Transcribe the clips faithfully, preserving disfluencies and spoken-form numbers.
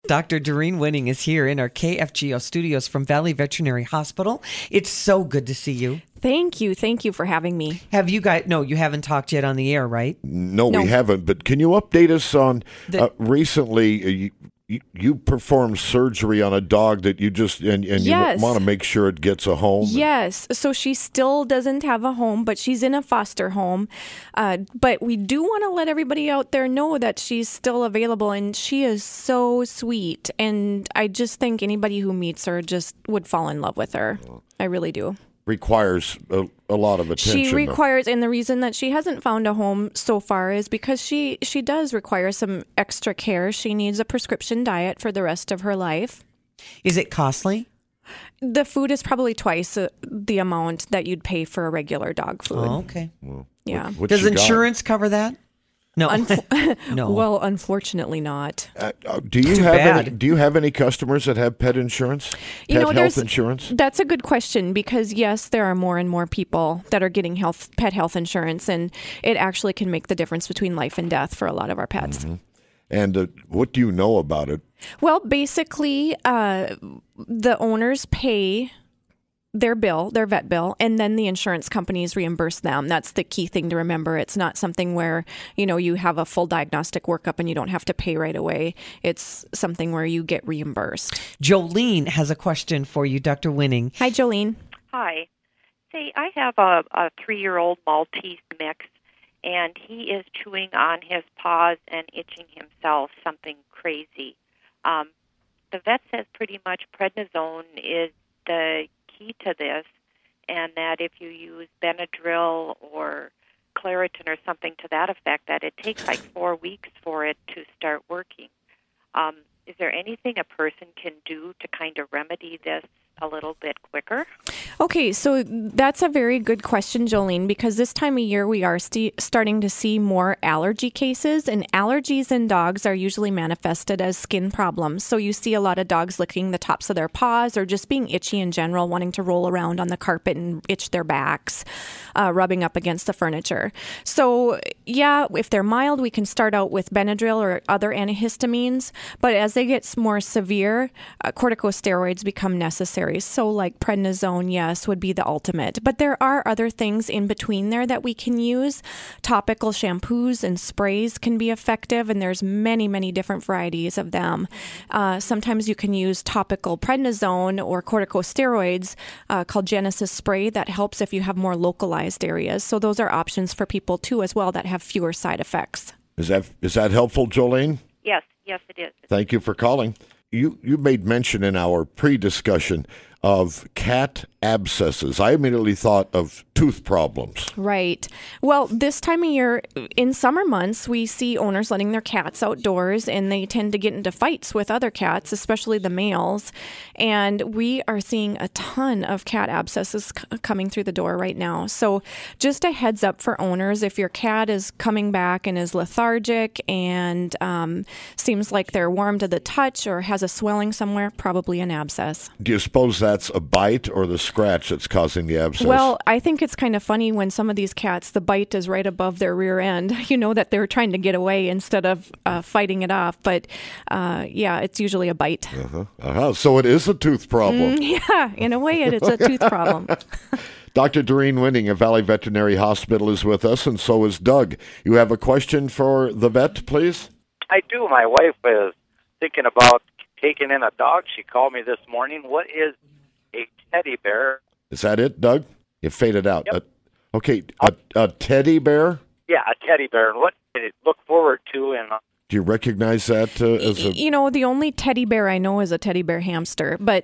Doctor Doreen Winning is here in our K F G O studios from Valley Veterinary Hospital. It's so good to see you. Thank you. Thank you for having me. Have you guys, no, you haven't talked yet on the air, right? No, No. we haven't. But can you update us on The- uh, recently? Uh, you, you, you performed surgery on a dog that you just and, and Yes. you want to make sure it gets a home. Yes. So she still doesn't have a home, but she's in a foster home. Uh, but we do want to let everybody out there know that she's still available, and she is so sweet. And I just think anybody who meets her just would fall in love with her. I really do. Requires a, a lot of attention. She though. requires, and the reason that she hasn't found a home so far is because she, she does require some extra care. She needs a prescription diet for the rest of her life. Is it costly? The food is probably twice uh, the amount that you'd pay for a regular dog food. Oh, okay. Yeah. What Does you got? insurance cover that? No. Unf- no. Well, unfortunately not. Uh, uh, do you Too have bad. any, do you have any customers that have pet insurance? You Pet know, health there's- insurance? That's a good question because, yes, there are more and more people that are getting health pet health insurance, and it actually can make the difference between life and death for a lot of our pets. Mm-hmm. And uh, what do you know about it? Well, basically, uh, the owners pay their bill, their vet bill, and then the insurance companies reimburse them. That's the key thing to remember. It's not something where, you know, you have a full diagnostic workup and you don't have to pay right away. It's something where you get reimbursed. Jolene has a question for you, Doctor Winning. Hi, Jolene. Hi. Say, I have a, a three-year-old Maltese mix, and he is chewing on his paws and itching himself, something crazy. Um, the vet says pretty much prednisone is the key to this, and that if you use Benadryl or Claritin or something to that effect, that it takes like four weeks for it to start working. Um, is there anything a person can do to kind of remedy this a little bit quicker? Okay, so that's a very good question, Jolene, because this time of year we are st- starting to see more allergy cases, and allergies in dogs are usually manifested as skin problems. So you see a lot of dogs licking the tops of their paws or just being itchy in general, wanting to roll around on the carpet and itch their backs, uh, rubbing up against the furniture. So yeah, if they're mild, we can start out with Benadryl or other antihistamines, but as they get more severe, uh, corticosteroids become necessary. So like prednisone, yes, would be the ultimate. But there are other things in between there that we can use. Topical shampoos and sprays can be effective, and there's many, many different varieties of them. Uh, sometimes you can use topical prednisone or corticosteroids uh, called Genesis spray that helps if you have more localized areas. So those are options for people too as well that have fewer side effects. Is that is that helpful, Jolene? Yes, yes, it is. Thank you for calling. You you made mention in our pre-discussion of cat abscesses. I immediately thought of tooth problems. Right. Well, this time of year, in summer months, we see owners letting their cats outdoors, and they tend to get into fights with other cats, especially the males. And we are seeing a ton of cat abscesses c- coming through the door right now. So just a heads up for owners, if your cat is coming back and is lethargic and um, seems like they're warm to the touch or has a swelling somewhere, probably an abscess. Do you suppose that's a bite or the scratch that's causing the abscess? Well, I think it's kind of funny when some of these cats, the bite is right above their rear end. You know that they're trying to get away instead of uh, fighting it off. But uh, yeah, it's usually a bite. uh-huh. Uh-huh. So it is a tooth problem. Mm, yeah, in a way, it is a tooth problem. Doctor Doreen Winning of Valley Veterinary Hospital is with us, and so is Doug. You have a question for the vet, please? I do. My wife is thinking about taking in a dog. She called me this morning. What is a teddy bear? Is that it, Doug? You faded out. Yep. Uh, okay, a, a teddy bear? Yeah, a teddy bear. And what did it look forward to? And Do you recognize that uh, as a... You know, the only teddy bear I know is a teddy bear hamster, but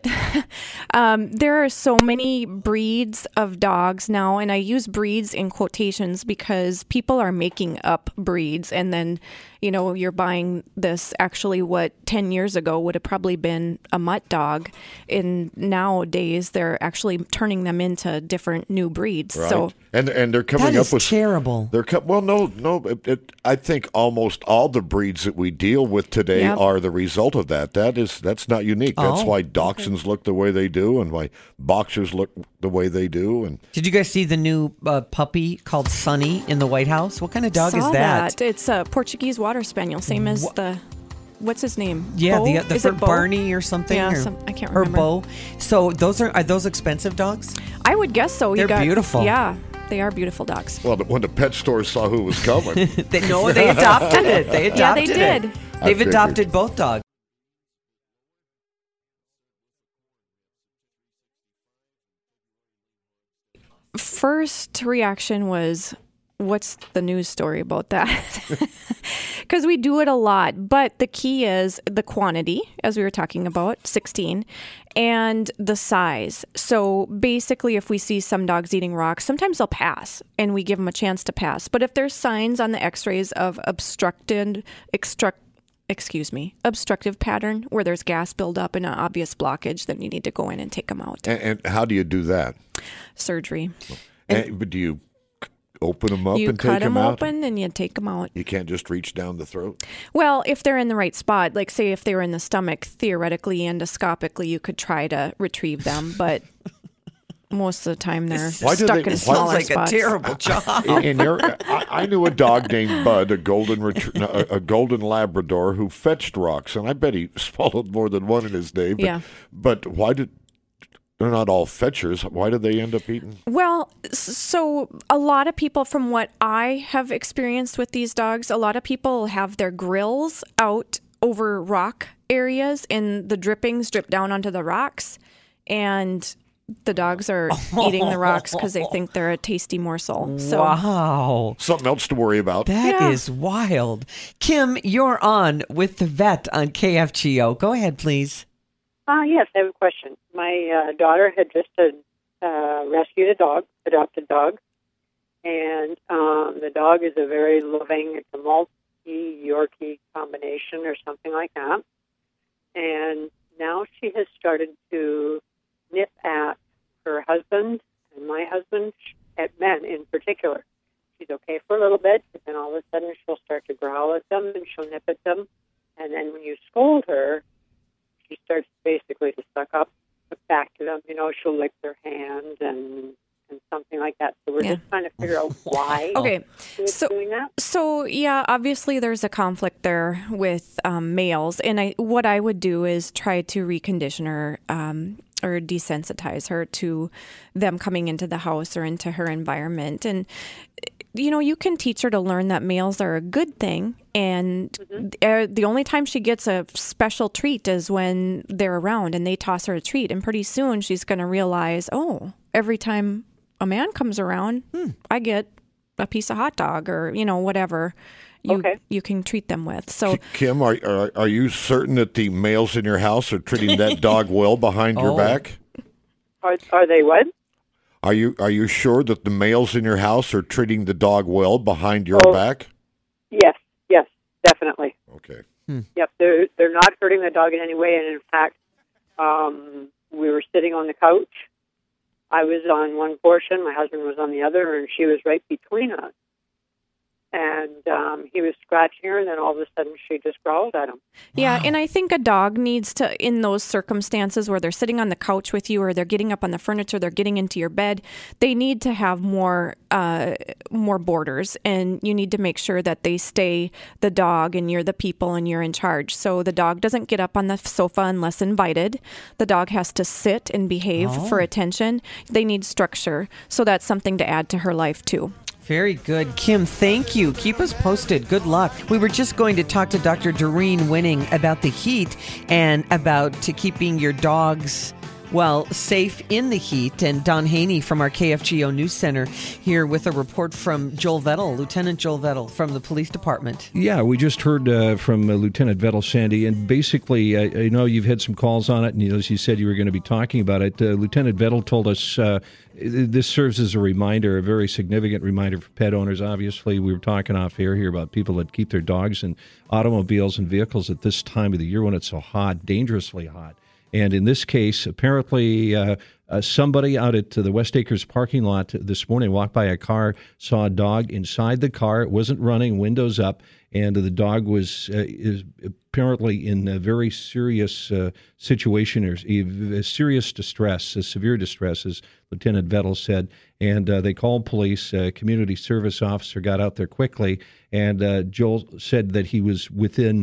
um, there are so many breeds of dogs now, and I use breeds in quotations because people are making up breeds, and then, you know, you're buying this actually what ten years ago would have probably been a mutt dog, and nowadays they're actually turning them into different new breeds. Right. So and and they're coming That up is with terrible. They're co- well, no, no. It, it, I think almost all the breeds that we deal with today Yep. are the result of that. That is that's not unique. That's Oh, why dachshunds look the way they do, and why boxers look the way they do. And Did you guys see the new uh, puppy called Sunny in the White House? What kind of dog saw is that? It's a Portuguese water spaniel, same as Wha- the what's his name? Yeah, Bo? the the Is it for Bo? Barney or something. Yeah, or, some, I can't or remember. Bo. So those are are those expensive dogs? I would guess so. You They're got, beautiful. Yeah, they are beautiful dogs. Well, when the pet store saw who was coming, They no, they adopted it. They adopted Yeah, they it. did. I They've figured. adopted both dogs. First reaction was, what's the news story about that? Because we do it a lot. But the key is the quantity, as we were talking about, sixteen, and the size. So basically, if we see some dogs eating rocks, sometimes they'll pass and we give them a chance to pass. But if there's signs on the x-rays of obstructed, extract, excuse me, obstructive pattern where there's gas buildup and an obvious blockage, then you need to go in and take them out. and, and how do you do that? Surgery. And, but do you open them up You and cut take them them out? open and you take them out. You can't just reach down the throat. Well, if they're in the right spot, like say if they were in the stomach, theoretically, endoscopically, you could try to retrieve them, but most of the time they're Why do stuck they- in Sounds smaller Sounds like spots. a terrible job. In, in your, I, I knew a dog named Bud, a golden retrie- no, a, a golden Labrador, who fetched rocks, and I bet he swallowed more than one in his day. But, Yeah. but why did they're not all fetchers? Why did they end up eating? Well, s- so a lot of people, from what I have experienced with these dogs, a lot of people have their grills out over rock areas and the drippings drip down onto the rocks. And the dogs are eating the rocks because they think they're a tasty morsel. So Wow. Something else to worry about. That is Yeah. wild. Kim, you're on with the vet on K F G O. Go ahead, please. Uh, yes, I have a question. My uh, daughter had just uh, rescued a dog, adopted dog, and um, the dog is a very loving, it's a Maltese-Yorkie combination or something like that. And now she has started to nip at her husband and my husband, at men in particular. She's okay for a little bit, but then all of a sudden she'll start to growl at them and she'll nip at them. And then when you scold her, she starts basically to suck up back to them. You know, she'll lick their hand and and something like that. So we're Yeah. just trying to figure out why okay, she's so doing that. So yeah, obviously there's a conflict there with um, males, and I what I would do is try to recondition her um, or desensitize her to them coming into the house or into her environment. And you know, you can teach her to learn that males are a good thing, and Mm-hmm. uh, the only time she gets a special treat is when they're around and they toss her a treat, and pretty soon she's going to realize, oh, every time a man comes around, hmm, I get a piece of hot dog or, you know, whatever you Okay. you can treat them with. So Kim, are, are are you certain that the males in your house are treating that dog well behind your Oh. back? Are, are they what? Are you are you sure that the males in your house are treating the dog well behind your Oh. back? Yes, yes, definitely. Okay. Yep, they're they're not hurting the dog in any way, and in fact, um, we were sitting on the couch. I was on one portion, my husband was on the other, and she was right between us. And um, he was scratching her, and then all of a sudden she just growled at him. yeah, and I think a dog needs to, in those circumstances where they're sitting on the couch with you or they're getting up on the furniture, they're getting into your bed, they need to have more uh, more borders, and you need to make sure that they stay the dog and you're the people and you're in charge. So the dog doesn't get up on the sofa unless invited. The dog has to sit and behave for attention. They need structure. So that's something to add to her life too. Very good. Kim, thank you. Keep us posted. Good luck. We were just going to talk to Doctor Doreen Winning about the heat and about to keeping your dogs, well, safe in the heat. And Don Haney from our K F G O News Center here with a report from Joel Vettel, Lieutenant Joel Vettel from the police department. Yeah, we just heard uh, from uh, Lieutenant Vettel, Sandy, and basically, I, I know you've had some calls on it, and you know, as you said you were going to be talking about it. Uh, Lieutenant Vettel told us uh, this serves as a reminder, a very significant reminder for pet owners. Obviously, we were talking off air here about people that keep their dogs in automobiles and vehicles at this time of the year when it's so hot, dangerously hot. And in this case, apparently uh, uh, somebody out at uh, the West Acres parking lot this morning walked by a car, saw a dog inside the car. It wasn't running, windows up, and the dog was uh, is apparently in a very serious uh, situation, or a serious distress, a severe distress, as Lieutenant Vettel said. And uh, they called police. A community service officer got out there quickly, and uh, Joel said that he was within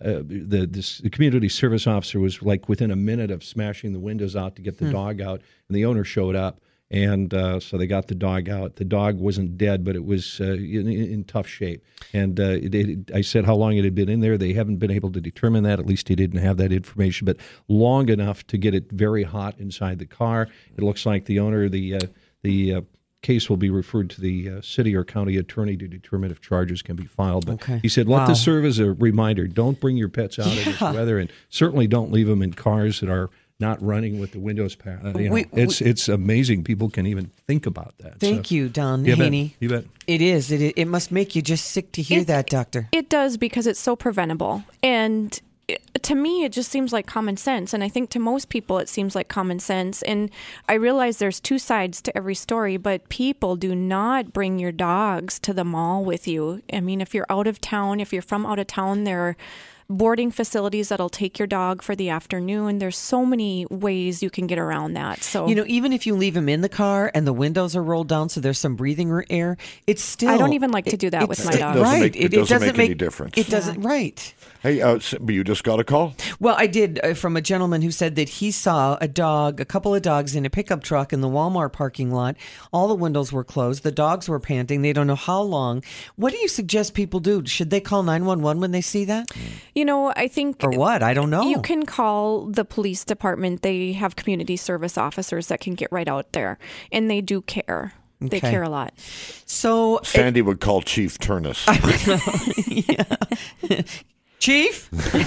uh, the this, the community service officer was like within a minute of smashing the windows out to get the Hmm. dog out, and the owner showed up, and uh, so they got the dog out. The dog wasn't dead, but it was uh, in, in tough shape. And uh, it, it, I said how long it had been in there. They haven't been able to determine that. At least he didn't have that information, but long enough to get it very hot inside the car. It looks like the owner, the uh, the uh, case will be referred to the uh, city or county attorney to determine if charges can be filed. But Okay. he said, let Wow. this serve as a reminder. Don't bring your pets out in this Yeah. weather, and certainly don't leave them in cars that are not running with the windows pa- uh, you know, We- it's it's amazing people can even think about that. Thank So, you, Don you bet. Haney. You bet. It is. It, it must make you just sick to hear It- that, Doctor. It does, because it's so preventable. And it- to me, it just seems like common sense. And I think to most people, it seems like common sense. And I realize there's two sides to every story, but people do not bring your dogs to the mall with you. I mean, if you're out of town, if you're from out of town, there are boarding facilities that'll take your dog for the afternoon. There's so many ways you can get around that. So You know, even if you leave him in the car and the windows are rolled down so there's some breathing r- air, it's still. I don't even like to it- do that it's with my sti- dog. Doesn't Right. make- it doesn't make any difference. It doesn't, right. Hey, uh, s- but you just got a call? Well, I did uh, from a gentleman who said that he saw a dog, a couple of dogs in a pickup truck in the Walmart parking lot. All the windows were closed. The dogs were panting. They don't know how long. What do you suggest people do? Should they call nine one one when they see that? You know, I think Or what? I don't know. You can call the police department. They have community service officers that can get right out there, and they do care. They Okay. care a lot. So, Sandy would call Chief Turnus. Chief,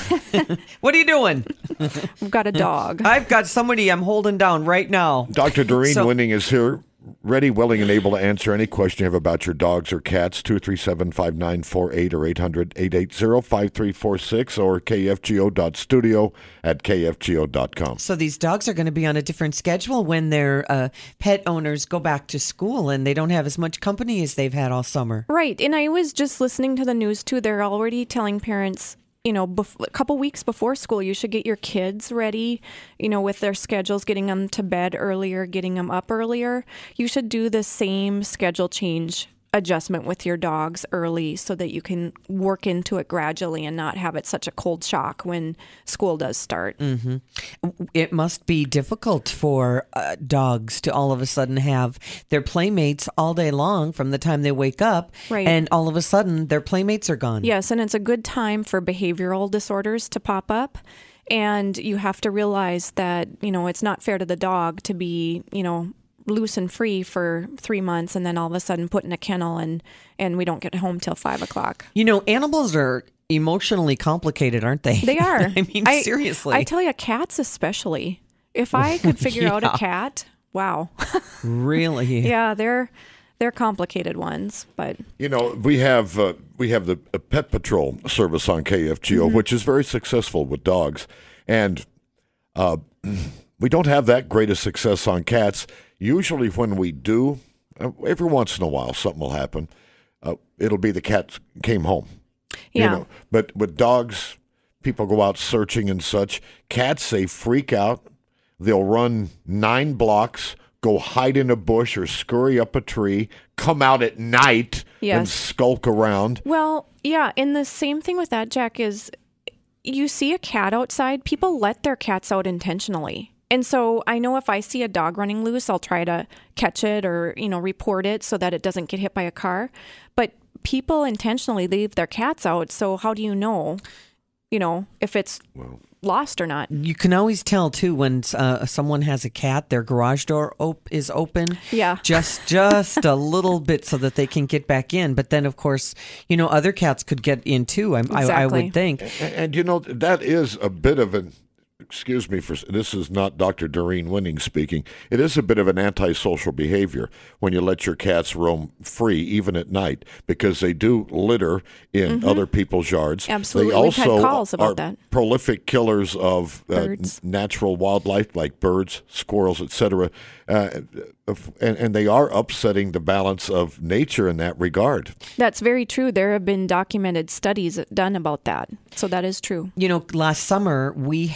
what are you doing? We've got a dog. I've got somebody I'm holding down right now. Doctor Doreen So- Winning is here, ready, willing, and able to answer any question you have about your dogs or cats. two three seven, five nine four eight or eight hundred, eight eight zero, five three four six or k f g o dot studio at k f g o dot com. So these dogs are going to be on a different schedule when their uh, pet owners go back to school and they don't have as much company as they've had all summer. Right. And I was just listening to the news too. They're already telling parents, you know, bef- a couple weeks before school, you should get your kids ready, you know, with their schedules, getting them to bed earlier, getting them up earlier. You should do the same schedule change adjustment with your dogs early so that you can work into it gradually and not have it such a cold shock when school does start. Mm-hmm. It must be difficult for uh, dogs to all of a sudden have their playmates all day long from the time they wake up, Right. and all of a sudden their playmates are gone. Yes, and it's a good time for behavioral disorders to pop up. And you have to realize that, you know, it's not fair to the dog to be, you know, loose and free for three months and then all of a sudden put in a kennel and, and we don't get home till five o'clock. You know, animals are emotionally complicated, aren't they? They are. I mean, seriously. I tell you, cats especially. If I could figure out Yeah. a cat, wow. Really? Yeah, they're they're complicated ones, but You know, we have uh, we have the uh, Pet Patrol service on K F G O, Mm-hmm. which is very successful with dogs, and uh, we don't have that great a success on cats. Usually, when we do, uh, every once in a while, something will happen. Uh, it'll be the cat came home. yeah. You know, but with dogs, people go out searching and such. Cats, they freak out. They'll run nine blocks, go hide in a bush or scurry up a tree, come out at night and Yes. skulk around. Well, yeah, and the same thing with that, Jack, is you see a cat outside, people let their cats out intentionally. And so I know if I see a dog running loose, I'll try to catch it or, you know, report it so that it doesn't get hit by a car. But people intentionally leave their cats out. So how do you know, you know, if it's lost or not? You can always tell too when uh, someone has a cat, their garage door op- is open. Yeah. Just just a little bit so that they can get back in. But then, of course, you know, other cats could get in too. I, I, I Exactly. would think. And, and you know, that is a bit of an, excuse me for, this is not Doctor Doreen Winning speaking. It is a bit of an antisocial behavior when you let your cats roam free, even at night, because they do litter in other people's yards. Absolutely. They We've had also calls about are that. prolific killers of uh, Birds. n- natural wildlife like birds, squirrels, et cetera. Uh, and, and they are upsetting the balance of nature in that regard. That's very true. There have been documented studies done about that. So that is true. You know, last summer we had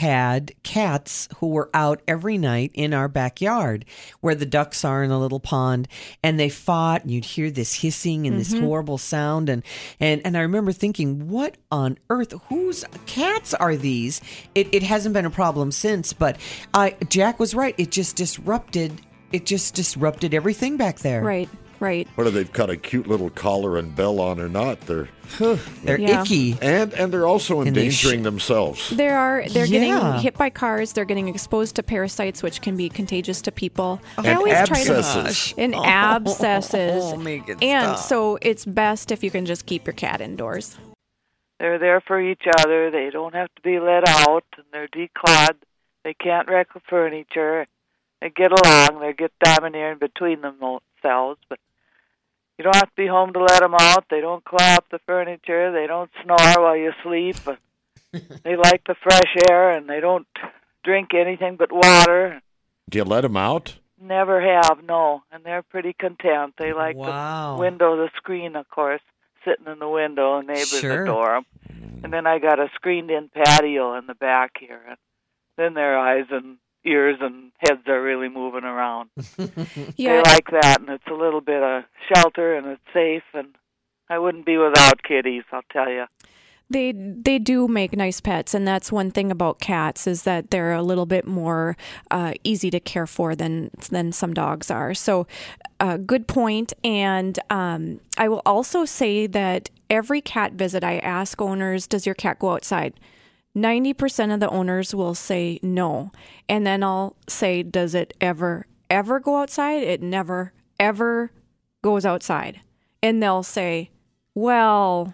had cats who were out every night in our backyard where the ducks are in a little pond, and they fought, and you'd hear this hissing and this horrible sound. And, and, and I remember thinking, what on earth, whose cats are these? It, it hasn't been a problem since, but I, Jack was right. It just disrupted, it just disrupted everything back there. Right. Right. Whether they've got a cute little collar and bell on or not, they're They're Yeah. icky. and and they're also And they endangering sh- themselves. There are they're Yeah. getting hit by cars. They're getting exposed to parasites, which can be contagious to people. I And always try to abscesses. and abscesses. Oh, make it and stop. so it's best if you can just keep your cat indoors. They're there for each other. They don't have to be let out, and they're declawed. They can't wreck the furniture. They get along. They get domineering between themselves, but you don't have to be home to let them out. They don't claw up the furniture. They don't snore while you sleep. But they like the fresh air, and they don't drink anything but water. Do you let them out? Never have, no. And they're pretty content. They like Wow. the window, the screen, of course, sitting in the window, and neighbors Sure. adore them. And then I got a screened-in patio in the back here. And then their eyes and ears and heads are really moving around. Yeah, They like that, and it's a little bit of shelter, and it's safe, and I wouldn't be without kitties, I'll tell you. They they do make nice pets, and that's one thing about cats is that they're a little bit more uh, easy to care for than than some dogs are. So, uh, good point. And um, I will also say that every cat visit, I ask owners, "Does your cat go outside?" ninety percent of the owners will say no, and then I'll say, "Does it ever ever go outside?" It never ever goes outside, and they'll say, well,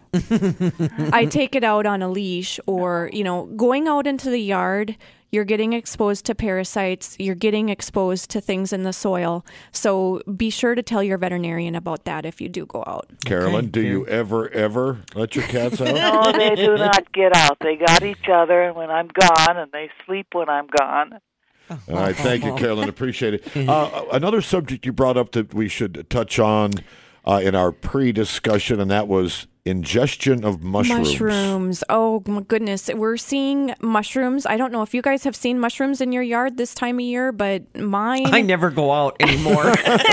I take it out on a leash, or, you know, going out into the yard, you're getting exposed to parasites, you're getting exposed to things in the soil. So be sure to tell your veterinarian about that if you do go out. Carolyn, Okay, do fair. you ever, ever let your cats out? No, they do not get out. They got each other when I'm gone, and they sleep when I'm gone. All right, thank you, Carolyn. Appreciate it. Uh, another subject you brought up that we should touch on uh, in our pre-discussion, and that was ingestion of mushrooms. Mushrooms. Oh, my goodness. We're seeing mushrooms. I don't know if you guys have seen mushrooms in your yard this time of year, but mine... I never go out anymore.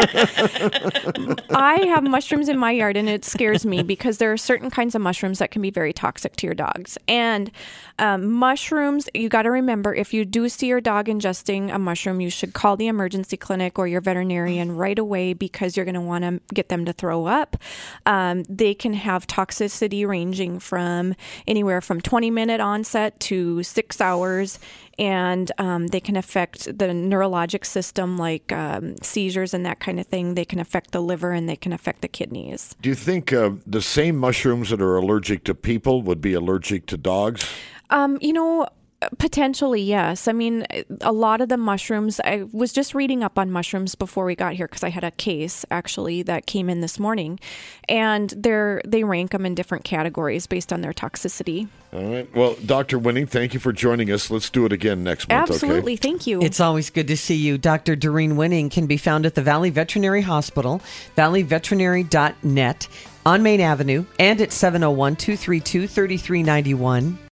I have mushrooms in my yard, and it scares me because there are certain kinds of mushrooms that can be very toxic to your dogs. And um, mushrooms, you got to remember, if you do see your dog ingesting a mushroom, you should call the emergency clinic or your veterinarian right away because you're going to want to get them to throw up. Um, they can have toxicity ranging from anywhere from twenty minute onset to six hours. And um, they can affect the neurologic system, like um, seizures and that kind of thing. They can affect the liver, and they can affect the kidneys. Do you think uh, the same mushrooms that are allergic to people would be allergic to dogs? Um, you know, potentially, yes. I mean, a lot of the mushrooms, I was just reading up on mushrooms before we got here because I had a case actually that came in this morning, and they're, they rank them in different categories based on their toxicity. All right. Well, Doctor Winning, thank you for joining us. Let's do it again next month, Absolutely. okay? Thank you. It's always good to see you. Doctor Doreen Winning can be found at the Valley Veterinary Hospital, valley veterinary dot net, on Main Avenue, and at seven oh one, two three two, three three nine one.